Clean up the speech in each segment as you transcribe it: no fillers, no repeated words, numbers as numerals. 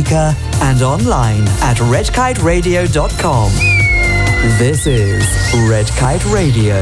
speaker and online at redkiteradio.com. This is Red Kite Radio.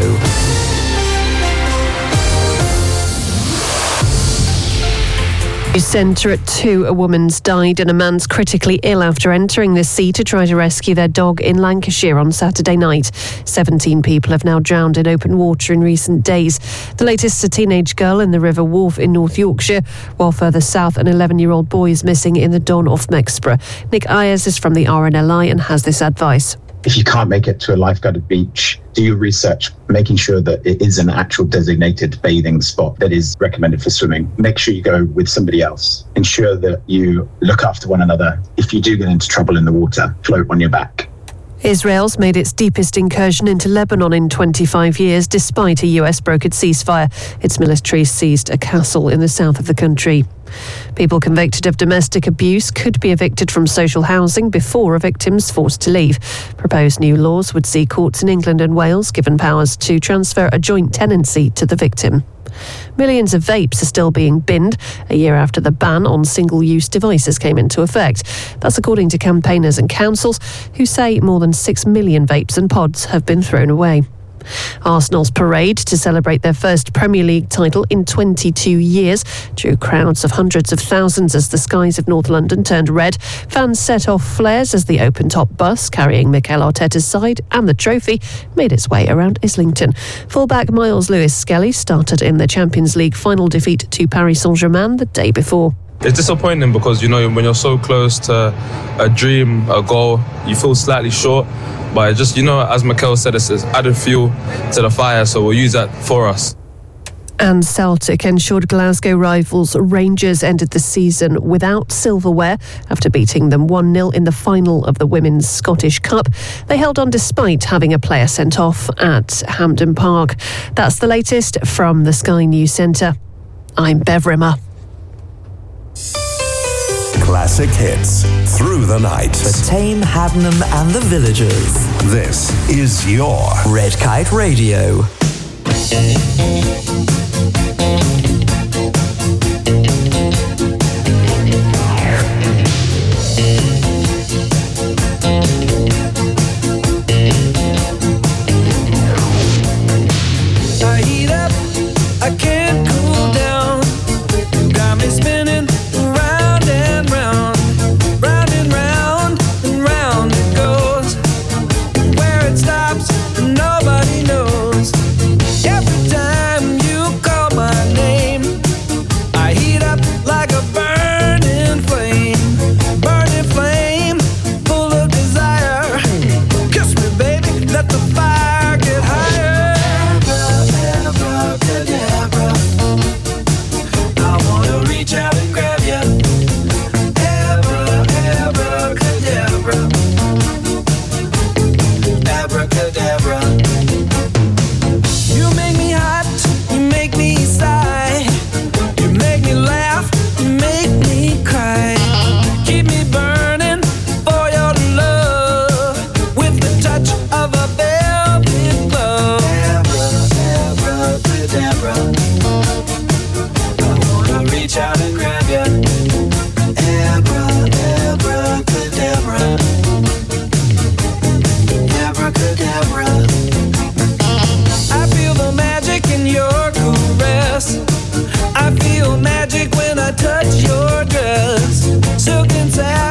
Centre at 2, a woman's died and a man's critically ill after entering the sea to try to rescue their dog in Lancashire on Saturday night. 17 people have now drowned in open water in recent days. The latest, a teenage girl in the River Wharfe in North Yorkshire, while further south an 11-year-old boy is missing in the Don off Mexborough. Nick Ayers is from the RNLI and has this advice. If you can't make it to a lifeguarded beach, do your research, making sure that it is an actual designated bathing spot that is recommended for swimming. Make sure you go with somebody else. Ensure that you look after one another. If you do get into trouble in the water, float on your back. Israel's made its deepest incursion into Lebanon in 25 years, despite a US-brokered ceasefire. Its military seized a castle in the south of the country. People convicted of domestic abuse could be evicted from social housing before a victim's forced to leave. Proposed new laws would see courts in England and Wales given powers to transfer a joint tenancy to the victim. Millions of vapes are still being binned a year after the ban on single-use devices came into effect. That's according to campaigners and councils who say more than 6 million vapes and pods have been thrown away. Arsenal's parade to celebrate their first Premier League title in 22 years drew crowds of hundreds of thousands as the skies of North London turned red. Fans set off flares as the open-top bus carrying Mikel Arteta's side and the trophy made its way around Islington. Fullback Miles Lewis-Skelly started in the Champions League final defeat to Paris Saint-Germain the day before. It's disappointing because, you know, when you're so close to a dream, a goal, you feel slightly short. But it just, you know, as Mikel said, it's added fuel to the fire, so we'll use that for us. And Celtic ensured Glasgow rivals Rangers ended the season without silverware after beating them 1-0 in the final of the Women's Scottish Cup. They held on despite having a player sent off at Hampden Park. That's the latest from the Sky News Centre. I'm Bev Rimmer. Classic hits through the night. For Tame, Haddenham and the Villagers. This is your Red Kite Radio. I heat up, I can't cool down. You got me spinning round and round, round and round and round it goes. Where it stops, nobody knows. Every time you call my name, I heat up like a burning flame, full of desire. Kiss me, baby, let the fire get higher. Abracadabra, I wanna reach out and grab ya. Abracadabra, abracadabra. You make me hot, you make me sigh, you make me laugh, you make me cry. Keep me burning for your love with the touch of a velvet glove. Abracadabra, I wanna reach out and grab ya. Abracadabra, abracadabra. I feel the magic in your caress. I feel magic when I touch your dress. Silk and satin.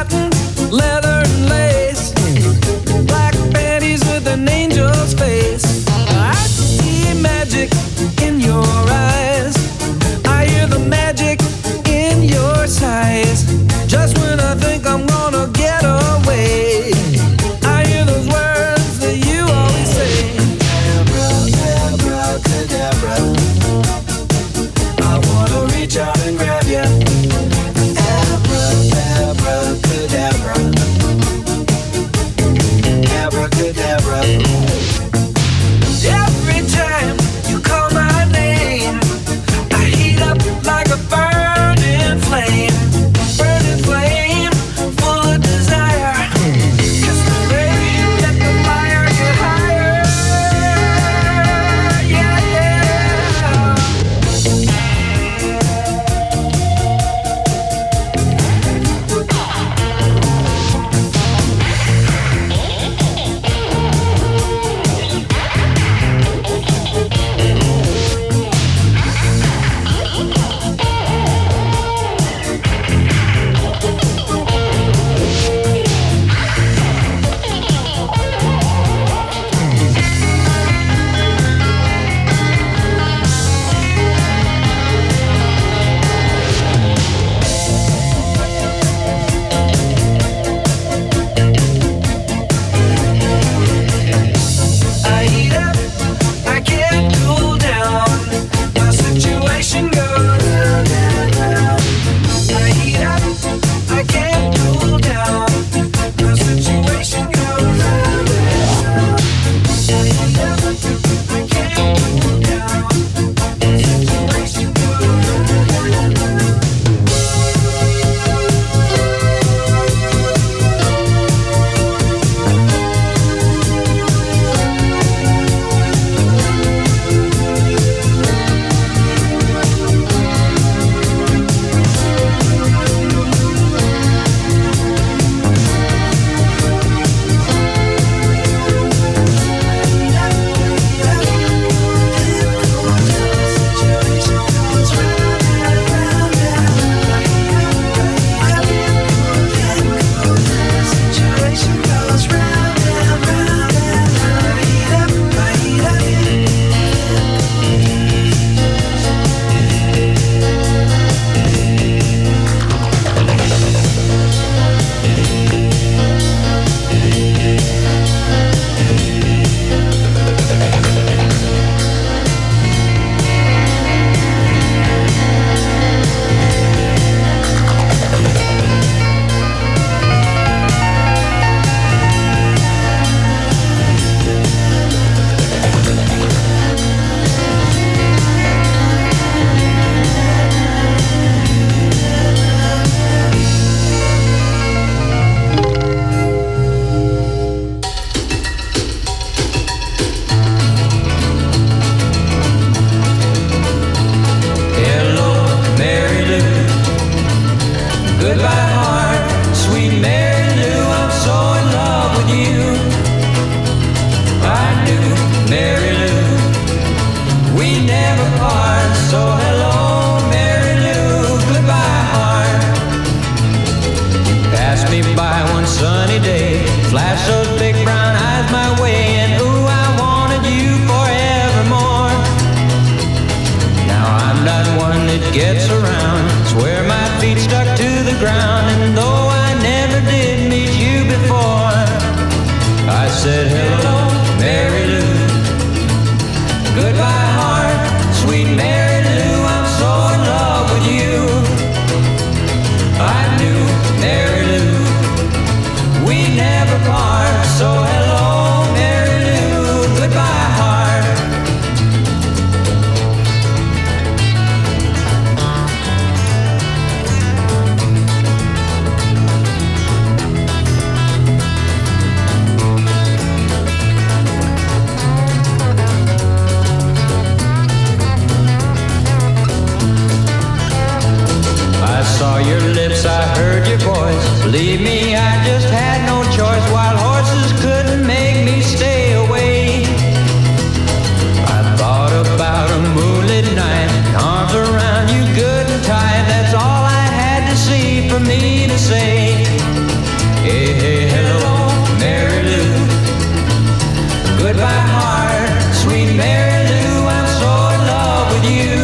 me, I just had no choice. Wild horses couldn't make me stay away. I thought about a moonlit night, arms around you good and tight. That's all I had to see for me to say, hey, hey, hello, Mary Lou. Goodbye, heart, sweet Mary Lou. I'm so in love with you.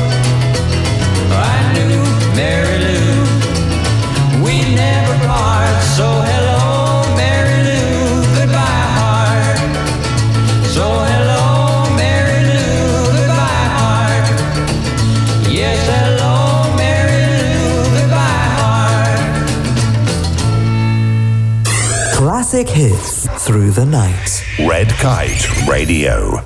I knew Mary Lou, we never part. So hello, Mary Lou. Goodbye, heart. So hello, Mary Lou. Goodbye, heart. Yes, hello, Mary Lou. Goodbye, heart. Classic hits through the night. Red Kite Radio.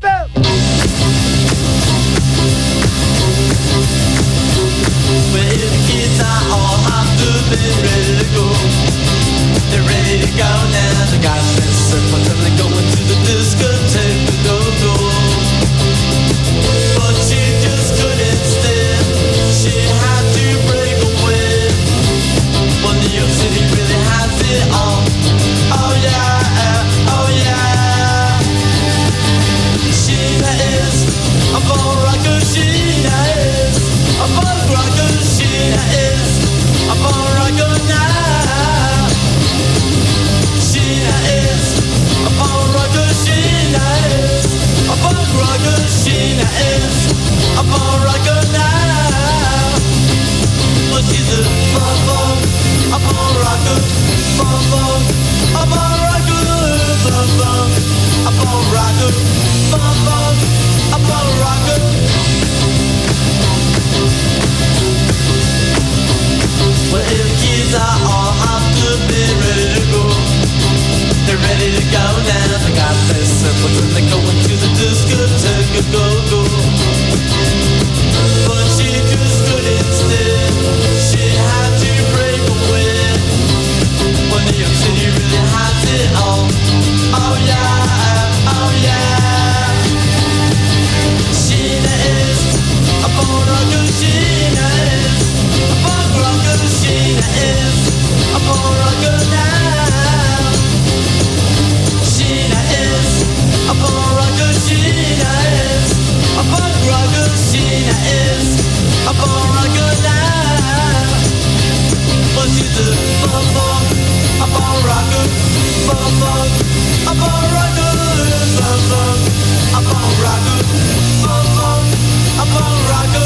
Well, the kids are all hopped up and ready to go. They're ready to go now. They got this simple till they're going to the discotheque to go. But she just couldn't stand. She had to break away. Well, New York City really has it all. Oh yeah, oh yeah. Sheena is a bone rocker. Sheena is a bone rocker. Sheena is a bone rocker now. Sheena is a bone rocker. Sheena is a bone rocker. Sheena is a bone rocker now. Well, she's a bone rocker, a bone rocker, a bone rocker, a bone rocker. Well, the kids are all hopped up and ready to go. They're ready to go now. They got their circles and they're going to the discotheque to go. But she just couldn't stand. She had to break away. Well, New York City really has it all. Oh yeah, oh yeah. Sheena is a bone rocker. Sheena is a bone rocker. Sheena is a bone rocker now. Sheena is a bone rocker. Sheena is a bone rocker. Sheena is a bone rocker now. But she's a bone rocker, a bone rocker, a bone rocker, a bone rocker, a bone rocker.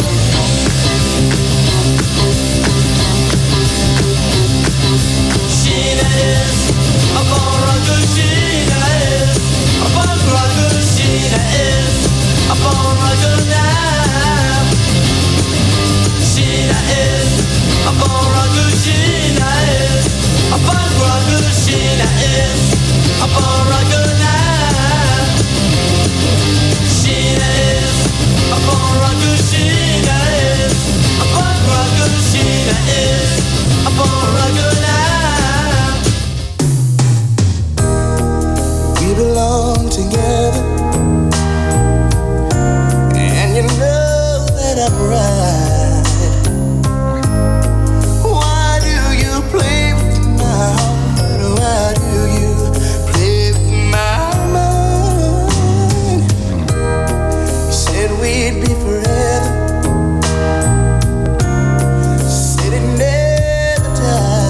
Sheena is a bone rocker. Sheena is a bone rocker. Sheena is a bone rocker now. Sheena is a bone rocker. Sheena is a bone rocker. Sheena is a bone rocker now. Sheena is a bone rocker. Sheena is a bone rocker. Sheena is a bone rocker now. We belong together, and you know that I'm right. Why do you play with my heart? Why do you play with my mind? You said we'd be forever, said it never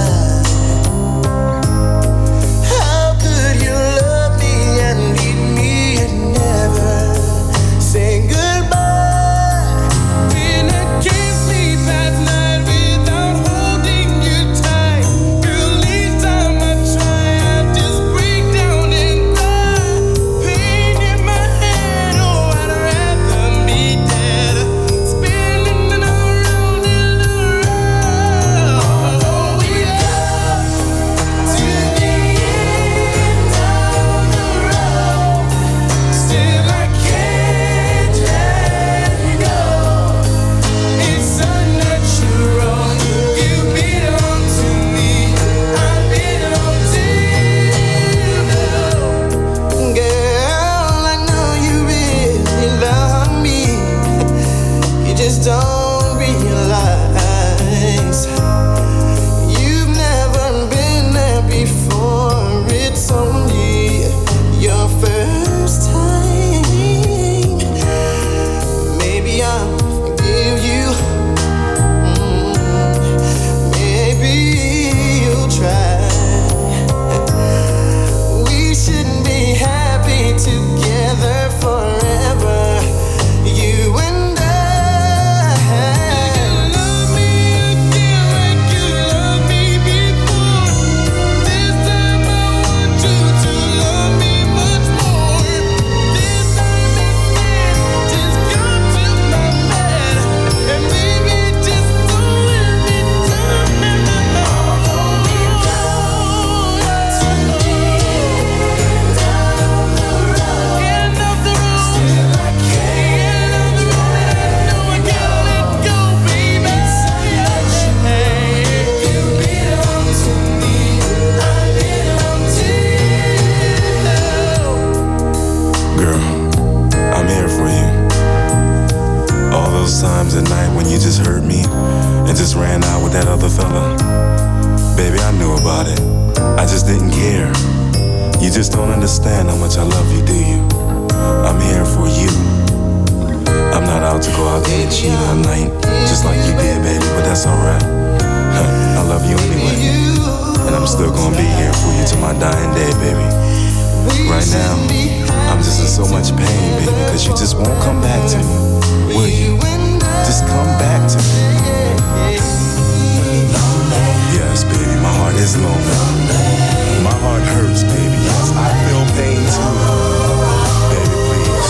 died. How could you love me and lead me didn't care. You just don't understand how much I love you, do you? I'm here for you. I'm not out to go out there and cheat all night, just like you did, baby, but that's alright. I love you anyway, and I'm still gonna be here for you till my dying day, baby. Right now, I'm just in so much pain, baby, because you just won't come back to me, will you? Just come back to me. Yes, baby, my heart is lonely. My heart hurts, baby. Yes, I feel pain too. Baby, please.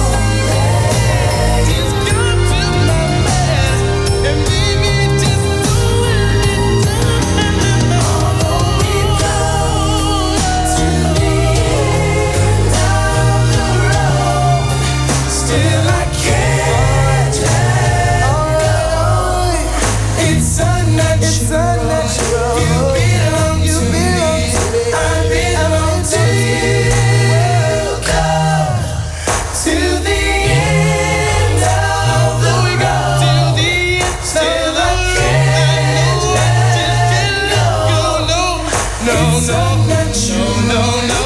Still I can't let go. It's unnatural. You belong to me. I belong to you. Come to the end of the road. Still I can't let go. It's unnatural. No.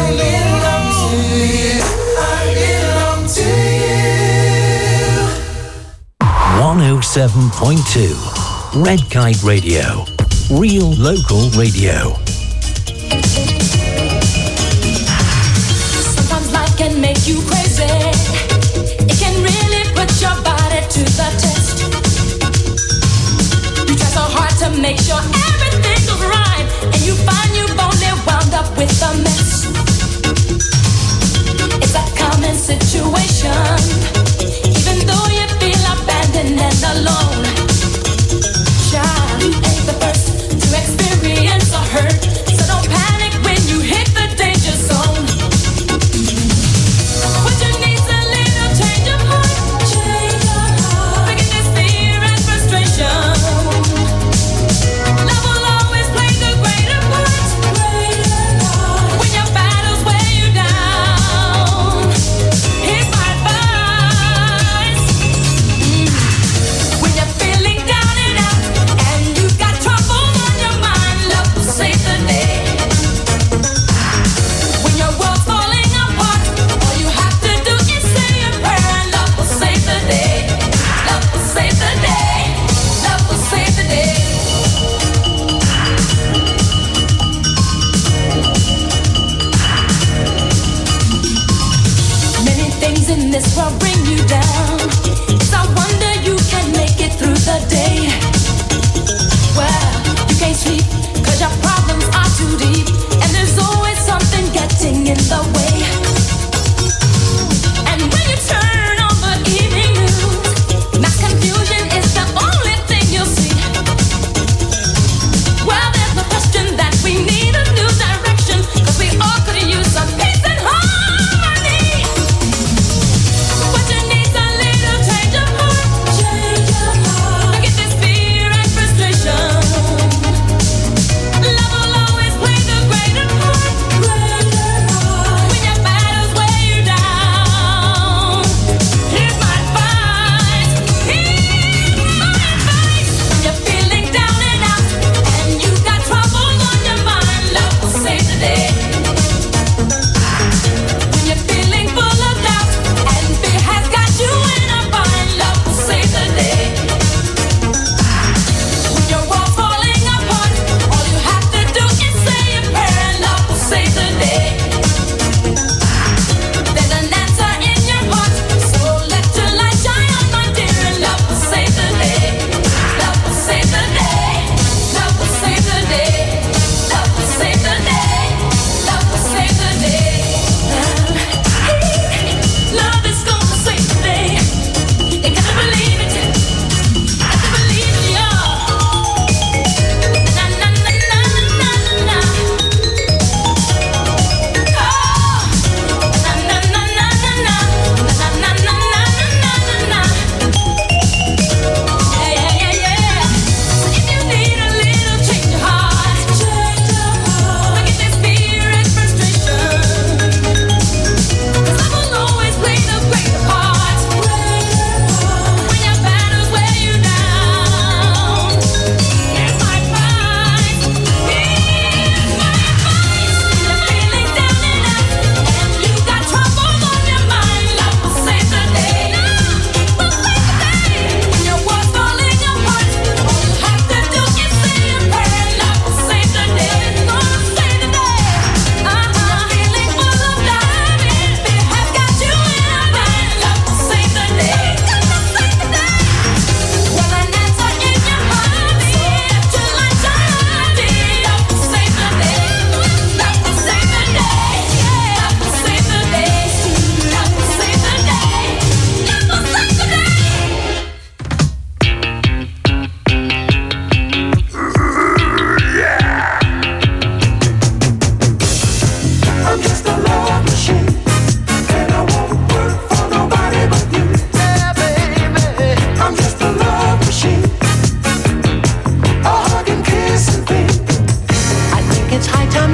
I belong to you. 107.2 Red Kite Radio. Real local radio. Sometimes life can make you crazy. It can really put your body to the test. You try so hard to make sure everything goes right, and you find you've only wound up with a mess. It's a common situation, even though you feel abandoned and alone. Child, you ain't the first to experience a hurt, so don't panic when you hit the danger zone. What you need's a little change of heart, forgiveness, fear and frustration. Love will always play the greater part when your battles weigh you down. Here's my advice.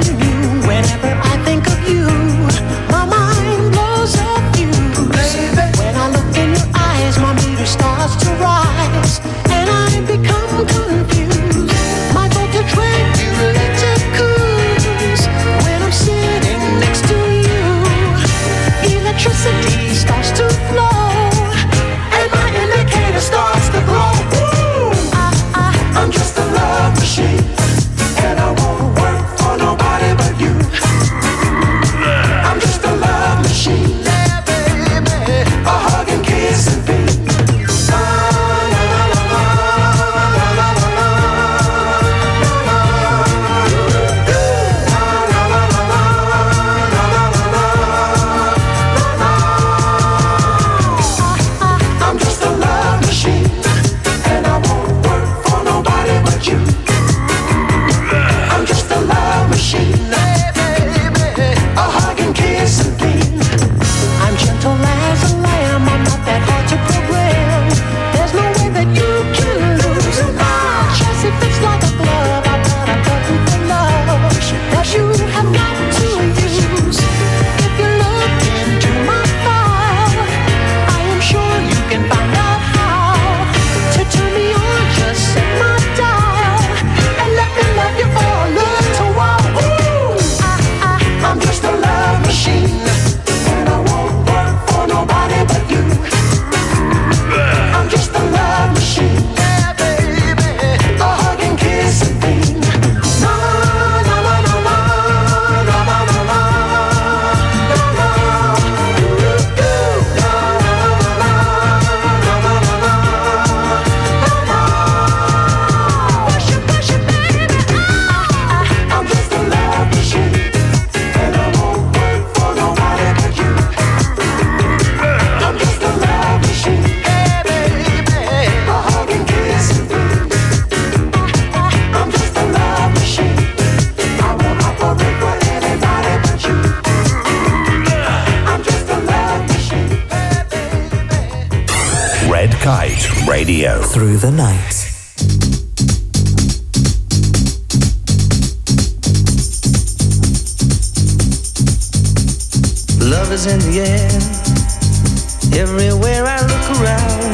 something new. Whenever I think of you, my mind blows up you. Baby, when I look in your eyes, my meter starts to rise, and I become confused. My voltage regulator cools when I'm sitting next to you. Electricity starts to flow, and my indicator starts to glow. I'm just a love machine, and I won't work for nobody but you. I'm just a love machine, yeah, baby. A hug and kiss and beat. I'm just a love machine, and I won't work for nobody but you. I'm just a love machine, hey, baby. A hug and kiss and beam. I'm gentle as a lamb, I'm not that hard to program. There's no way that you can lose. My chassis fits like a glove. I've got a button for love that you have got to use. If you look into my file, I am sure you can find out how to turn me on. Just set my dial and let me love you for a little while. Ooh, I'm just a love machine, and I won't work for nobody but you. I'm just a love machine, yeah, baby. A hug and kiss and beam. Na na na na na na na na na na. I'm just a love machine, and I won't work for nobody but you. I'm just a love machine, hey, baby. A hug and kiss and beam. I'm just a love machine. I won't operate for anybody but you. I'm just a love machine, hey, baby. Red Kite Radio. Through the night. Love is in the air, everywhere I look around.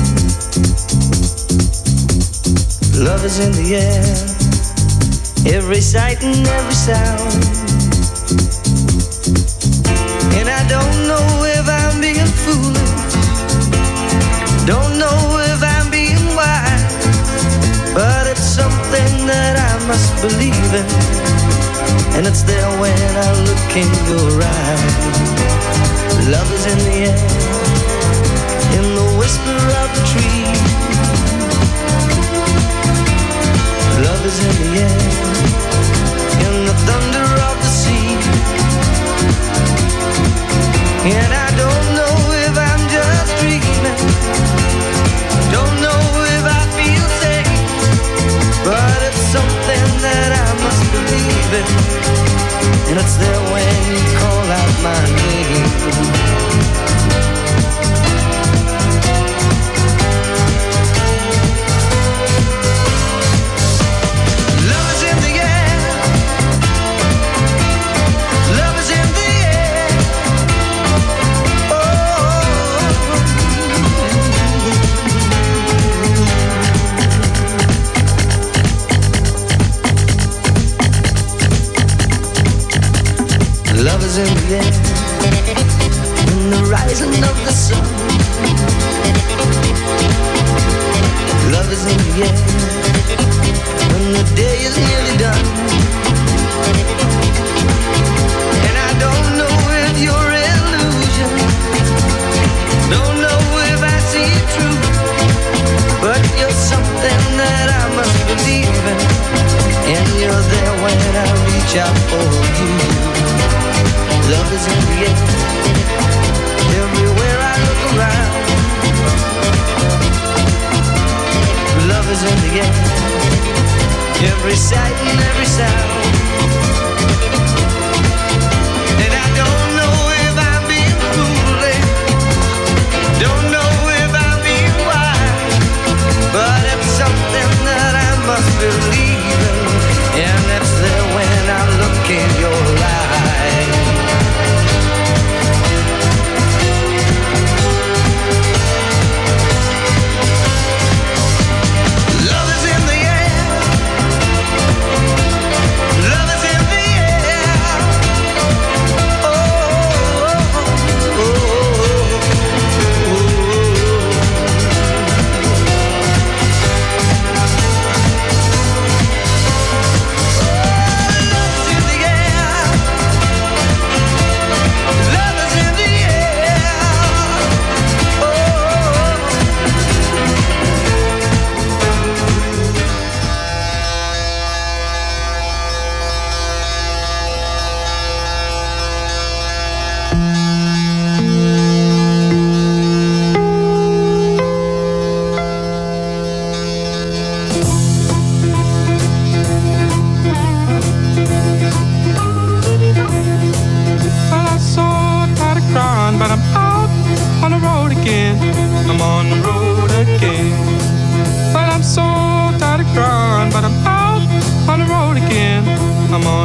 Love is in the air, every sight and every sound. And I don't know if I'm being foolish, don't know if I'm being wise, but it's something that I must believe in, and it's there when I look in your eyes. Love is in the air, in the whisper of the tree. Love is in the air, in the thunder of the sea. And I don't know if I'm just dreaming, don't know if I feel safe, but it's something that I must believe in, and it's there when you call out my name. Love is in the air, love is in the air. Love is in the air, in the rising of the sun. Love is in the air, when the day is nearly done. And I don't know if you're illusion, don't know if I see it true, but you're something that I must believe in, and you're there when I reach out for you. Love is in the air, everywhere I look around. Love is in the air, every sight and every sound. And I don't know if I'm being foolish, don't know if I'm being wise, but it's something that I must believe in, and it's there when I look in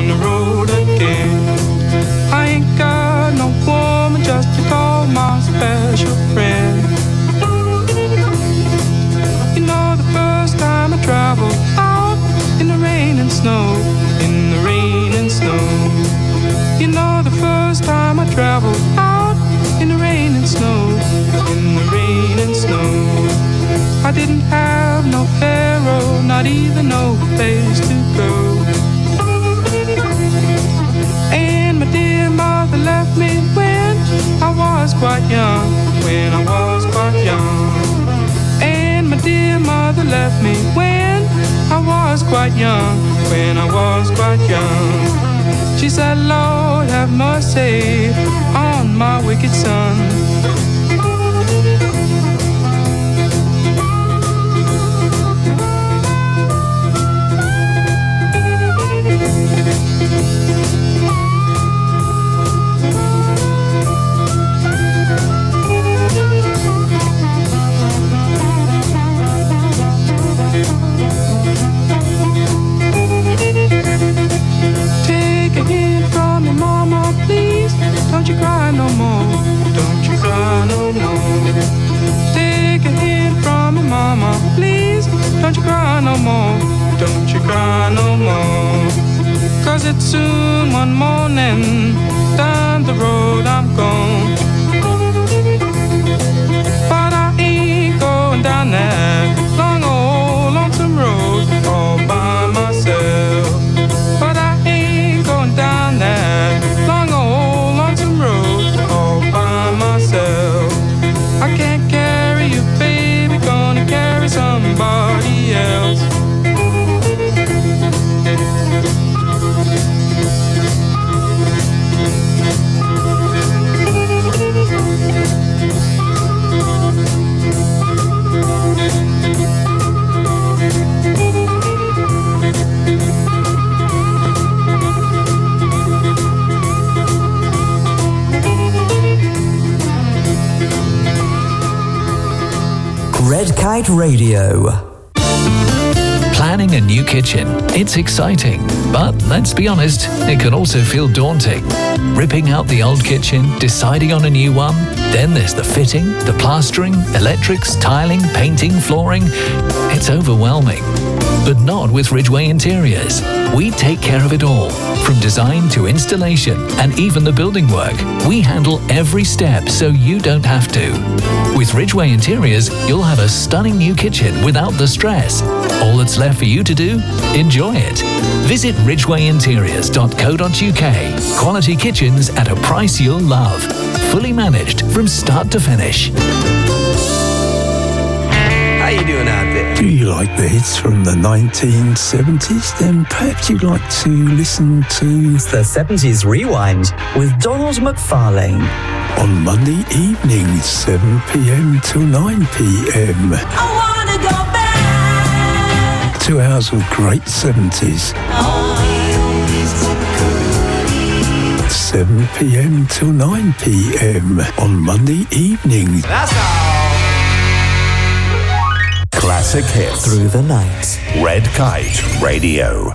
on the road again. I ain't got no woman just to call my special friend. You know, the first time I traveled out in the rain and snow, in the rain and snow. You know, the first time I traveled out in the rain and snow, in the rain and snow. I didn't have no pharaoh, not even no place to go. And my dear mother left me when I was quite young, when I was quite young. And my dear mother left me when I was quite young, when I was quite young. She said, Lord, have mercy on my wicked son. Take a hint from your mama, please. Don't you cry no more. Don't you cry no more. Take a hint from your mama, please. Don't you cry no more. Don't you cry no more. 'Cause it's soon one morning. Down the road I'm gone. But I ain't going down that long old lonesome road all by myself. But I ain't going down that long old lonesome road all by myself. I can't carry you, baby, gonna carry somebody else. Red Kite Radio. Planning a new kitchen. It's exciting, but let's be honest, it can also feel daunting. Ripping out the old kitchen, deciding on a new one, then there's the fitting, the plastering, electrics, tiling, painting, flooring. It's overwhelming. But not with Ridgeway Interiors. We take care of it all, from design to installation and even the building work. We handle every step so you don't have to. With Ridgeway Interiors, you'll have a stunning new kitchen without the stress. All that's left for you to do? Enjoy it. Visit ridgwayinteriors.co.uk. Quality kitchens at a price you'll love. Fully managed from start to finish. How you doing out there? Do you like the hits from the 1970s? Then perhaps you'd like to listen to The 70s Rewind with Donald McFarlane. On Monday evenings, 7 p.m. till 9 p.m. I wanna go back. 2 hours of great 70s. 7 p.m. till 9 p.m. on Monday evenings. That's all. Classic hits Through the night. Red Kite Radio.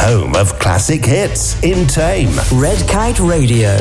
home of classic hits in Tame. Red Kite Radio.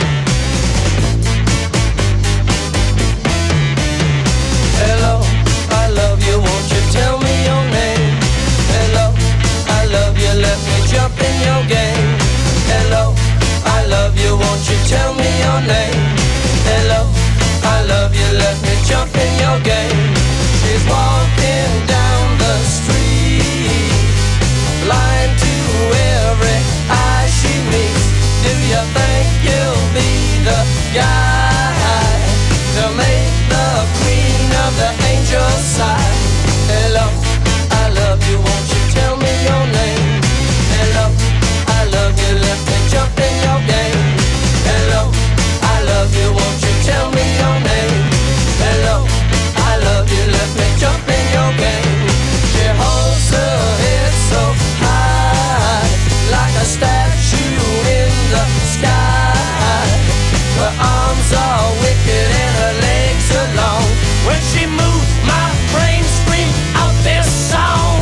Hello, I love you, won't you tell me your name? Hello, I love you, let me jump in your game. Hello, I love you, won't you tell me your name? Hello, I love you, let me jump in your game. She's walking down the street, blind to every eye she meets. Do you think you'll be the guy to make the queen of the angel side? Hello, I love you, won't you tell me your name? Hello, I love you, let me jump in your game. Hello, I love you, won't you tell me your name? Hello, I love you, let me jump in your game. She holds her head so high, like a statue in the sky. Her arms are wicked and her legs are long. When she moves, my brain screams out this song.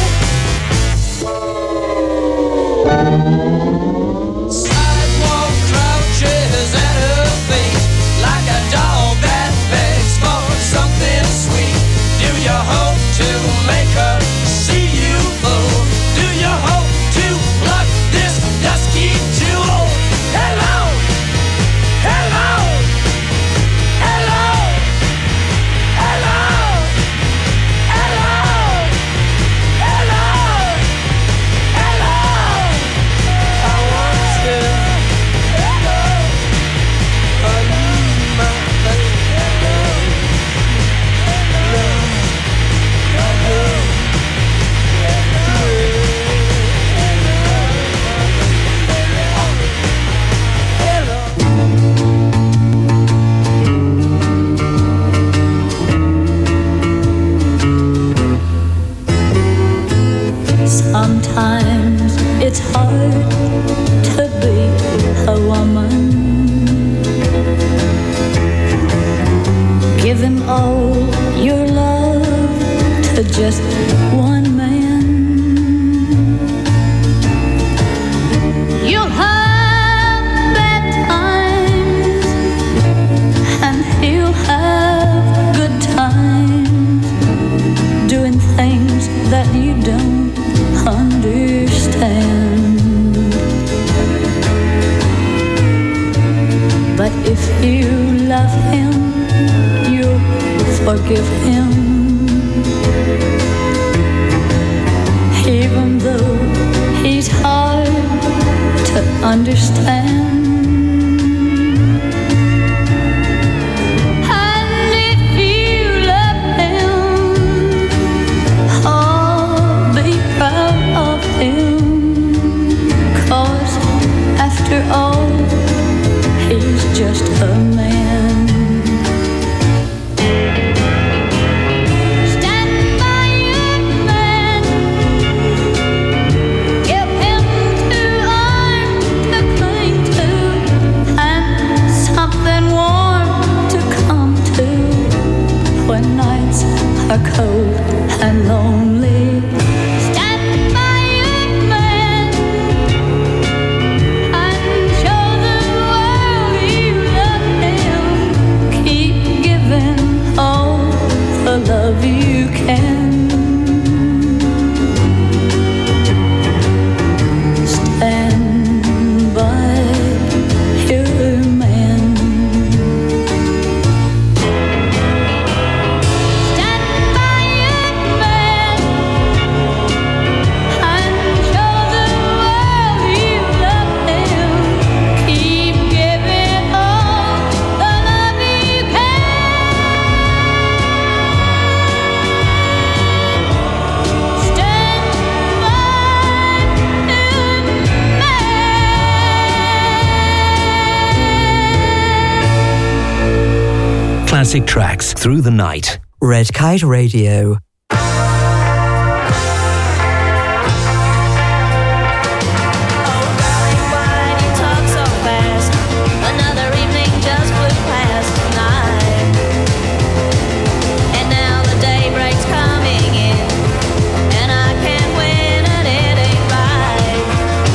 Sidewalk crouches at her feet, like a dog that begs for something sweet. Do you hope to make her see you fool? Do you hope to pluck this dusky jewel? Hello, hello, hello, hello, hello, hello, hello. I want you, hello, my baby, hello, Sometimes it's hard to be a woman. Give him all your love to just one man. You'll have bad times and he'll have good times, doing things that you don't understand. But if you love him, you'll forgive him, even though he's hard to understand. And if you love him, oh, be proud of him, 'cause after all, he's just a man. Stand by your man, give him 2 arms to cling to, and something warm to come to when nights are cold and lonely. Stand by your man and show the world you love him. Keep giving all the love you can. Stand by your man. Stand by your man and show the world you love him. Keep giving all the love you can. Stand by Classic tracks through the night. Red Kite Radio. Another evening just flew past tonight, and now the daybreak's coming in, and I can't win and it ain't right.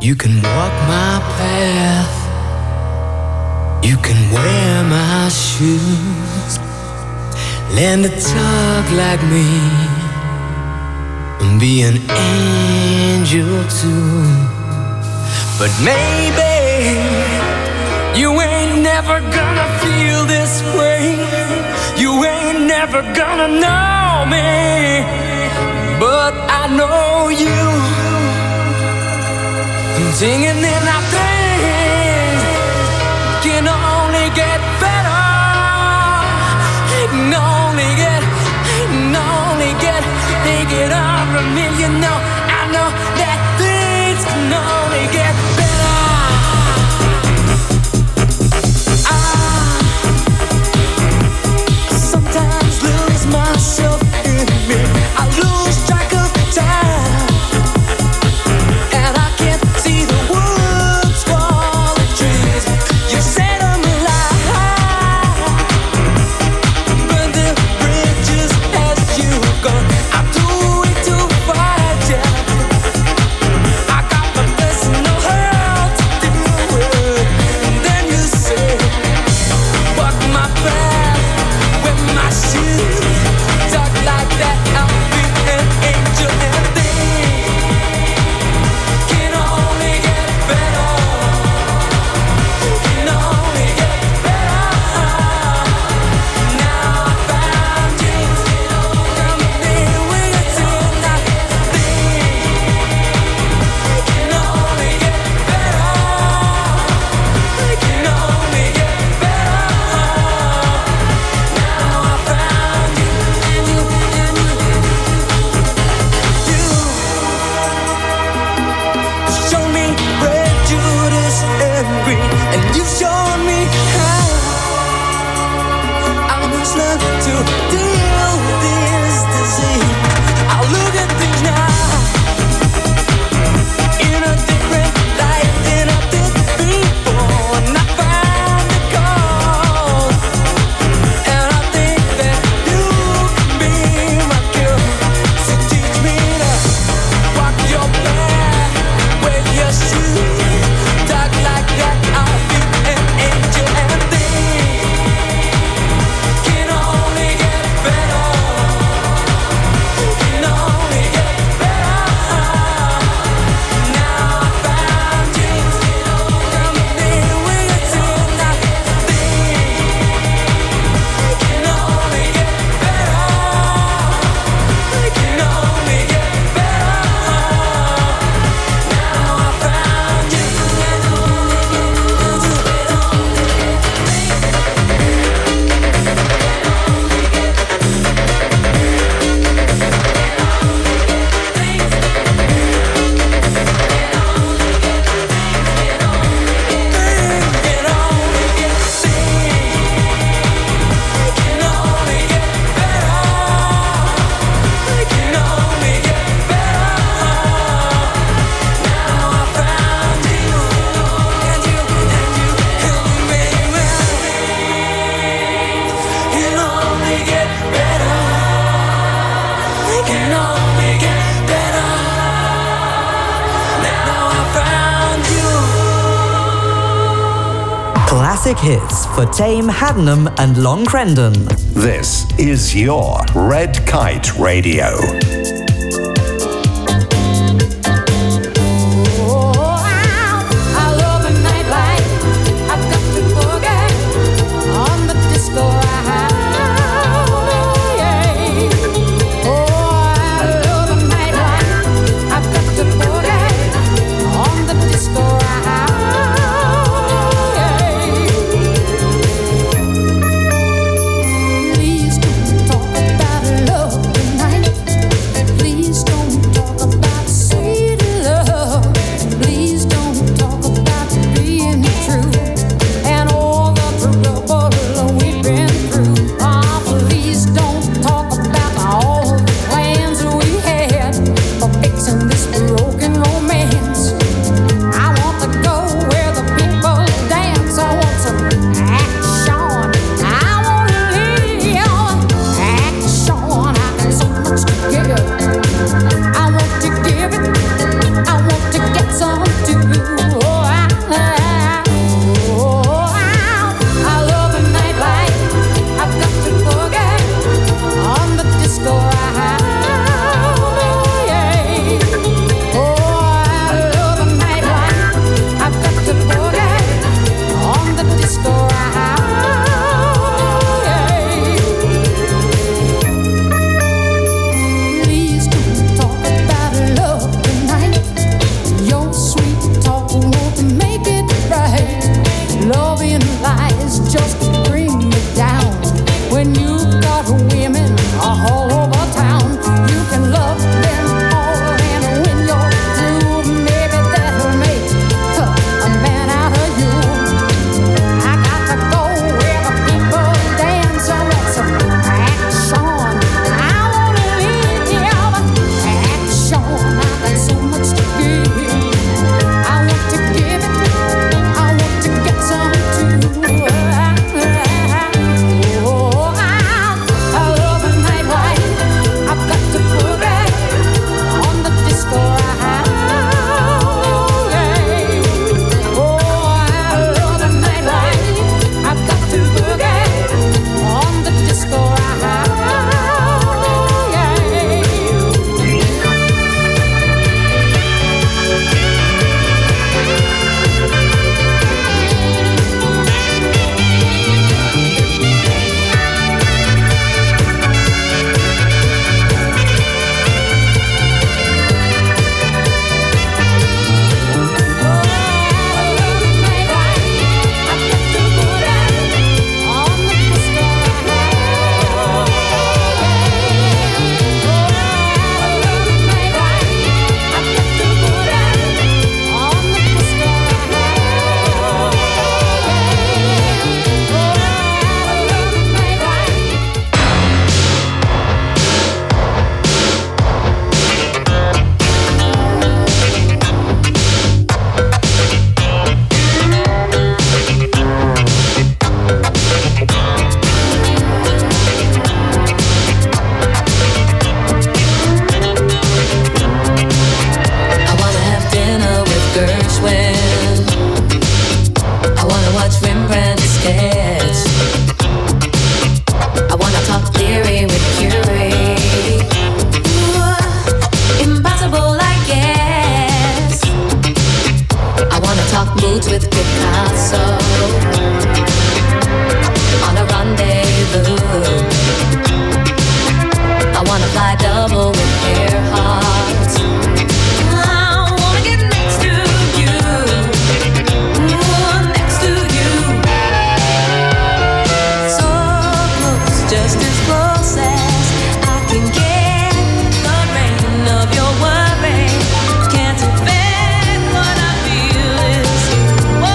You can walk my path. You can wear my shoes. Learn to talk like me and be an angel too. But maybe you ain't never gonna feel this way. You ain't never gonna know me. But I know you. I'm singing in our things can only get better. It can only get, take it all from me. You know, I know that things can only get better. I sometimes lose myself in me. I lose track of time, and I can't see the woods for the trees. You set them alive, but the bridges as you go. I'm too way to fight ya. I got my personal hell to deal with, and then you say, walk my path with my shoes. Talk like that, I'll be an angel, and things can only get better. Can only get better. Now I found you. Come here with you tonight. Things can only get better. Can only get better. Now I found you, and you show me prejudice and greed, and you showed me how I must learn to deal with this disease. I look at things now in a different light than I did before, and I found the cause, and I think that you can be my cure. So teach me to walk your path, wear your shoes, talk like that, I'll be an angel, and things can only get better. Can only get better. Now I found you. Come here with you tonight. Things can only get better. Can only get better. Now I found you. Classic hits for Tame, Haddenham and Long Crendon. This is your Red Kite Radio. Please don't talk about love tonight. just bring me down. When you've got women all over town, you can love them all, and when you're through, maybe that'll make a man out of you. I got to go where the people dance and let some action. I wanna leave here, but action. I got so much to give. I want to give it. I want to get some too. Oh, I love a night life. I've got to put it on the disco. Oh, I love a night life. I've got to put it on the disco. I wanna have dinner with Gershwin. I wanna watch Rembrandt sketch. I wanna talk theory with Curie. Ooh, impossible, I guess. I wanna talk moods with Picasso on a rendezvous. I wanna fly double with Earhart. I wanna get next to you. Ooh, next to you. So close, just as close as I can get. The rain of your worry can't affect what I feel is. Oh,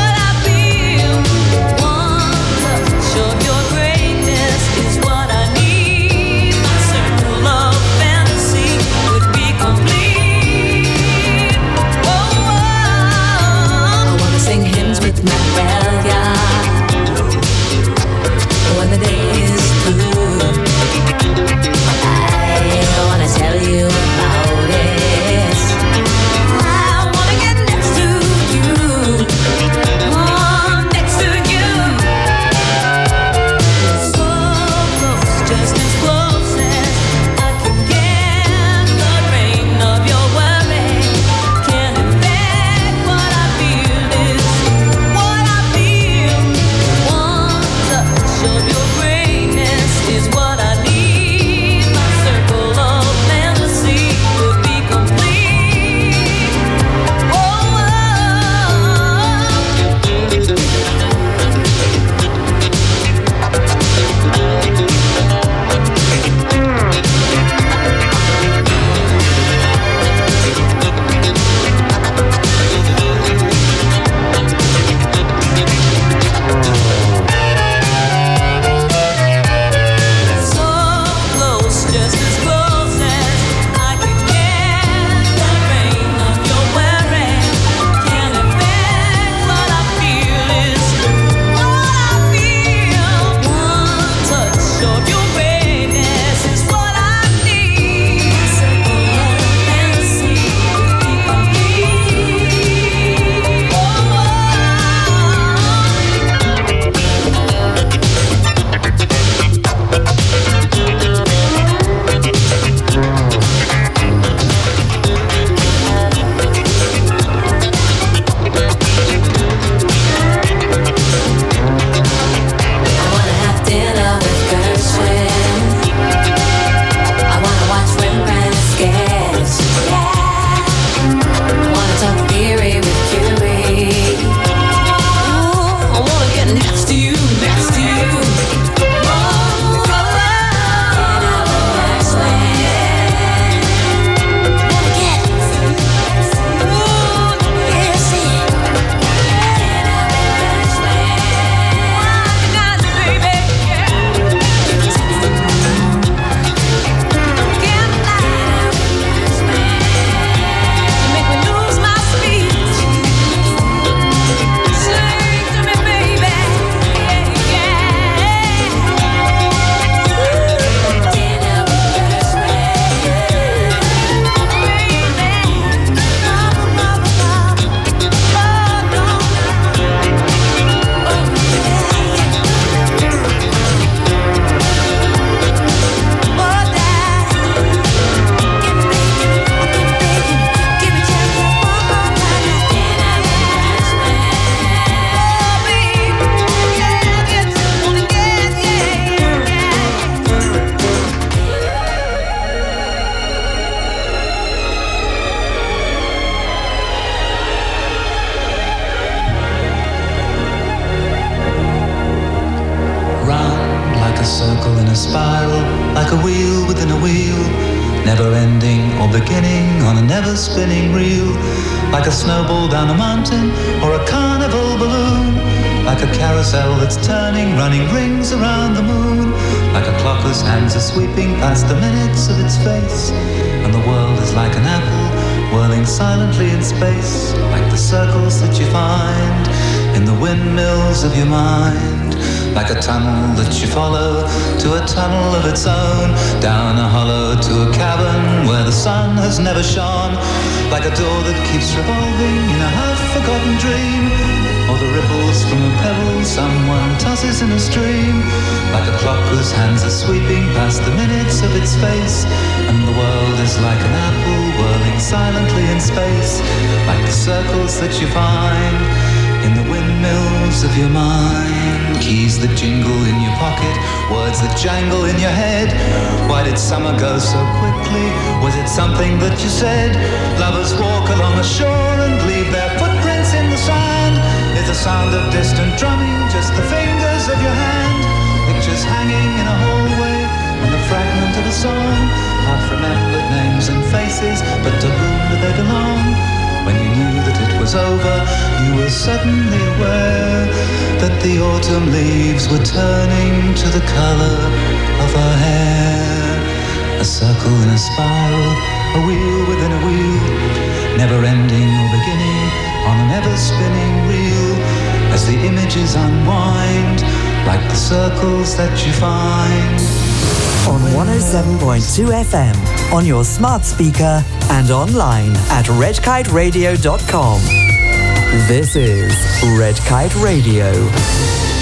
spiral, like a wheel within a wheel, never ending or beginning on a never spinning reel, like a snowball down a mountain or a carnival balloon, like a carousel that's turning, running rings around the moon, like a clock whose hands are sweeping past the minutes of its face, and the world is like an apple whirling silently in space, like the circles that you find in the windmills of your mind, like a tunnel that you follow to a tunnel of its own, down a hollow to a cavern where the sun has never shone, like a door that keeps revolving in a half-forgotten dream, or the ripples from a pebble someone tosses in a stream, like a clock whose hands are sweeping past the minutes of its face, and the world is like an apple whirling silently in space, like the circles that you find in the windmills of your mind. Keys that jingle in your pocket, words that jangle in your head. Why did summer go so quickly? Was it something that you said? Lovers walk along a shore and leave their footprints in the sand. Is the sound of distant drumming just the fingers of your hand? Pictures hanging in a hallway and a fragment of a song, half-remembered names and faces, but to whom do they belong? When you knew that it was over, you were suddenly aware that the autumn leaves were turning to the color of her hair. A circle in a spiral, a wheel within a wheel, never ending or beginning on an ever-spinning reel, as the images unwind like the circles that you find. On 107.2 FM, on your smart speaker and online at redkiteradio.com. This is Red Kite Radio.